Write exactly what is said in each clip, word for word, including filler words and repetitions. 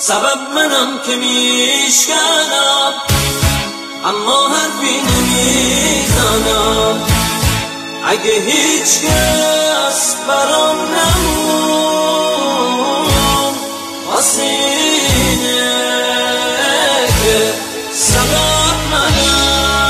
سبب منم که میشکنم اما حرفی نمیزنم. اگه هیچ کس برام نمون واسه اینه که سبب منم.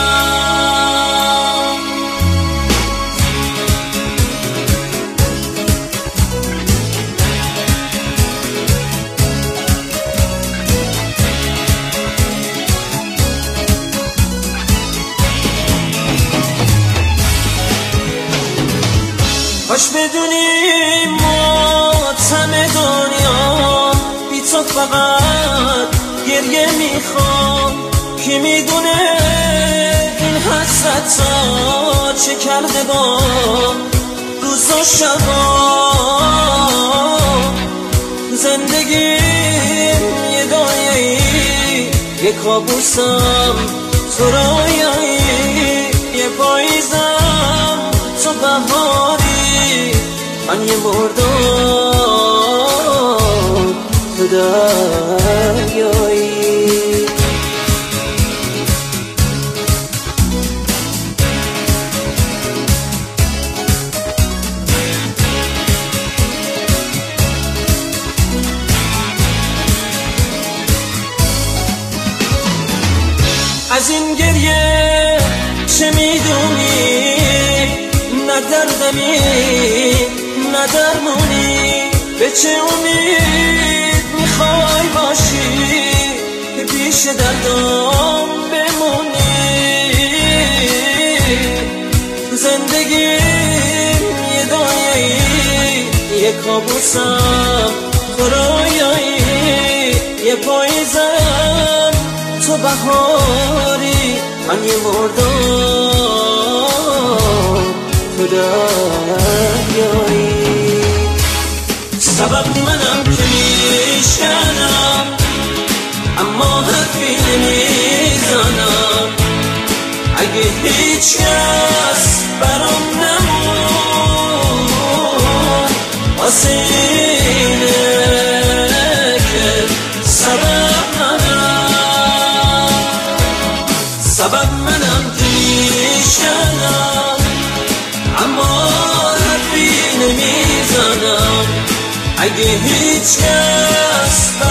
کاش بدونی ماتم دنیا بی تو فقط گریه میخوام. کی میدونه این حسرت ها چه کرده با روز و شبا. زندگیم یه دایه‌ای یه کابوسم تو رویایی، یه پاییزم تو بهاری، من یه مردم تو دریایی. از این گریه چه میدونی؟ نه دردمی نه درمونی، به چه امید میخوای باشی که پیش دردم بمونی؟ زندگیم یه دایه‌ای یه کابوسم خدایایی، یه پاییزم تو بهاری، من یه مردم تو دریایی. سبب منم که میشکنم اما حرفی نمیزنم. اگه هیچ کس برام نمون واسه اینه که سبب منم. سبب منم که میشکنم اما حرفی نمیزنم. اگه هیچ کس